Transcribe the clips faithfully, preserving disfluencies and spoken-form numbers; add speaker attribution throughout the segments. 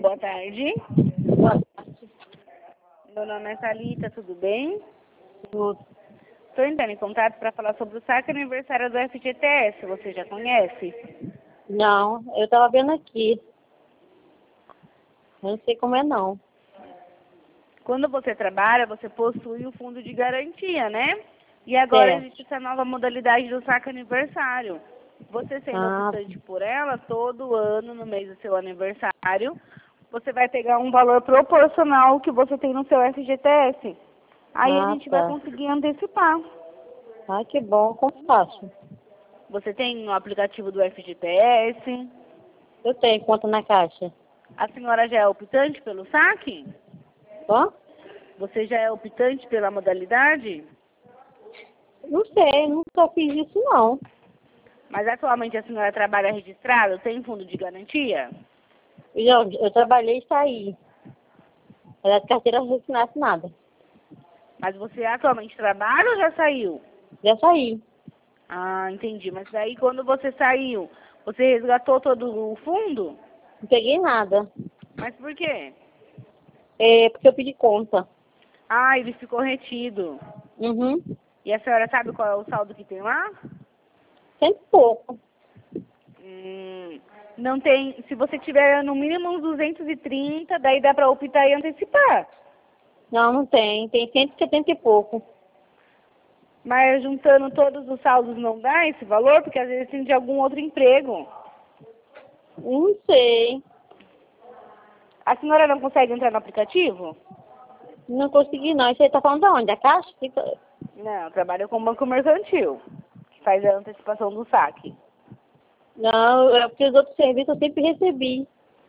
Speaker 1: boa tarde.
Speaker 2: Boa tarde.
Speaker 1: Meu nome é Thalita, tudo bem?
Speaker 2: Tudo.
Speaker 1: Estou entrando em contato para falar sobre o saque aniversário do F G T S, você já conhece?
Speaker 2: Não, eu estava vendo aqui. Eu não sei como é, não.
Speaker 1: Quando você trabalha, você possui o fundo de garantia, né? E agora
Speaker 2: É.
Speaker 1: existe essa nova modalidade do saque aniversário. Você sendo
Speaker 2: Ah,
Speaker 1: optante por ela, todo ano, no mês do seu aniversário, você vai pegar um valor proporcional ao que você tem no seu F G T S. Aí a
Speaker 2: ah,
Speaker 1: gente vai
Speaker 2: tá.
Speaker 1: conseguir antecipar.
Speaker 2: Ah, que bom. Como faço?
Speaker 1: Você tem o aplicativo do F G T S?
Speaker 2: Eu tenho conta na Caixa.
Speaker 1: A senhora já é optante pelo saque?
Speaker 2: Ó?
Speaker 1: Você já é optante pela modalidade?
Speaker 2: Não sei, nunca fiz isso, não.
Speaker 1: Mas atualmente a senhora trabalha registrada? Tem fundo de garantia?
Speaker 2: Eu, eu trabalhei e saí. Mas a carteira não assinasse nada.
Speaker 1: Mas você atualmente trabalha ou já saiu?
Speaker 2: Já saí.
Speaker 1: Ah, entendi. Mas daí quando você saiu, você resgatou todo o fundo?
Speaker 2: Não peguei nada.
Speaker 1: Mas por quê?
Speaker 2: É porque eu pedi conta.
Speaker 1: Ah, ele ficou retido.
Speaker 2: Uhum.
Speaker 1: E a senhora sabe qual é o saldo que tem lá?
Speaker 2: Sempre pouco.
Speaker 1: Hum, não tem. Se você tiver no mínimo uns duzentos e trinta, daí dá para optar e antecipar.
Speaker 2: Não, não tem. Tem cento e setenta e pouco.
Speaker 1: Mas juntando todos os saldos não dá esse valor, porque às vezes tem de algum outro emprego.
Speaker 2: Não sei.
Speaker 1: A senhora não consegue entrar no aplicativo?
Speaker 2: Não consegui, não. Isso aí tá falando de onde? A Caixa? Que tá-
Speaker 1: Não, trabalho com banco mercantil, que faz a antecipação do saque.
Speaker 2: Não, é porque os outros serviços eu sempre recebi.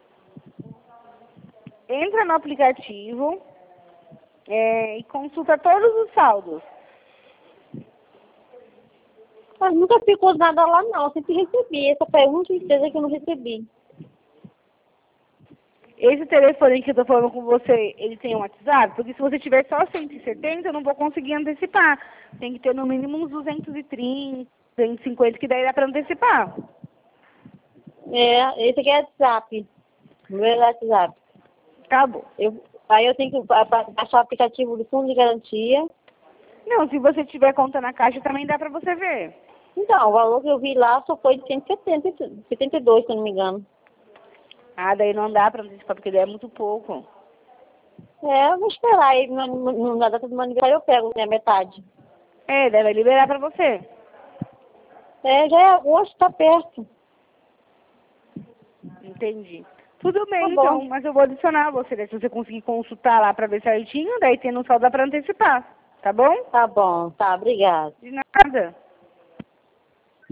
Speaker 1: Entra no aplicativo é, e consulta todos os saldos.
Speaker 2: Mas nunca ficou nada lá, não. Eu sempre recebi. Essa foi a única empresa que eu não recebi.
Speaker 1: Esse telefone que eu tô falando com você, ele tem um WhatsApp? Porque se você tiver só cento e setenta, eu não vou conseguir antecipar. Tem que ter no mínimo uns duzentos e trinta, duzentos e cinquenta, que daí dá para antecipar.
Speaker 2: É, esse aqui é WhatsApp. O meu é WhatsApp.
Speaker 1: Tá bom.
Speaker 2: Eu, aí eu tenho que ba- ba- baixar o aplicativo do Fundo de Garantia.
Speaker 1: Não, se você tiver conta na Caixa, também dá para você ver.
Speaker 2: Então, o valor que eu vi lá só foi de cento e setenta, setenta e dois, se eu não me engano.
Speaker 1: Ah, daí não dá para antecipar, porque daí é muito pouco.
Speaker 2: É, eu vou esperar aí. No, no, na data do meu aniversário eu pego, né, metade.
Speaker 1: É, deve liberar para você.
Speaker 2: É, já é agosto, tá perto.
Speaker 1: Entendi. Tudo
Speaker 2: Tá
Speaker 1: bem,
Speaker 2: bom.
Speaker 1: então, mas eu vou adicionar você, né? Se você conseguir consultar lá para ver certinho, daí tendo só dá para antecipar. Tá bom?
Speaker 2: Tá bom, tá, obrigada.
Speaker 1: De nada.